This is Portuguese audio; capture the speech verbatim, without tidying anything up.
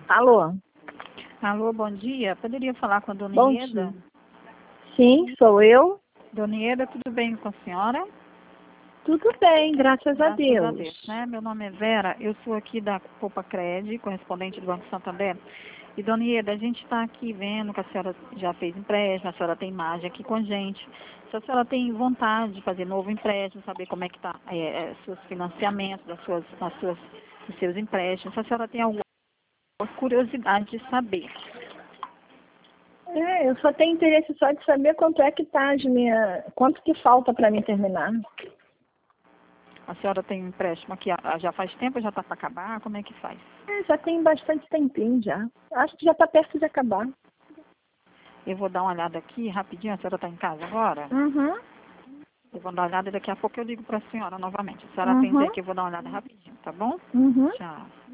Alô? Alô, bom dia. Poderia falar com a dona Bom Ieda? dia. Sim, sou eu. Dona Ieda, tudo bem com a senhora? Tudo bem, graças, a Graças Deus. a Deus, né? Meu nome é Vera, eu sou aqui da Poupa Cred, correspondente do Banco Santander. E, dona Ieda, a gente está aqui vendo que a senhora já fez empréstimo, a senhora tem imagem aqui com a gente. Se a senhora tem vontade de fazer novo empréstimo, saber como é que está é, é, seus financiamentos, das suas, das suas, dos seus empréstimos, se a senhora tem alguma curiosidade de saber. É, eu só tenho interesse só de saber quanto é que tá de minha... Quanto que falta para mim terminar. A senhora tem um empréstimo aqui ah, já faz tempo, já está para acabar? Como é que faz? É, já tem bastante tempinho já. Acho que já está perto de acabar. Eu vou dar uma olhada aqui rapidinho. A senhora está em casa agora? Uhum. Eu vou dar uma olhada e daqui a pouco eu ligo para a senhora novamente. A senhora atende Uhum. aqui, eu vou dar uma olhada rapidinho, tá bom? Uhum. Tchau.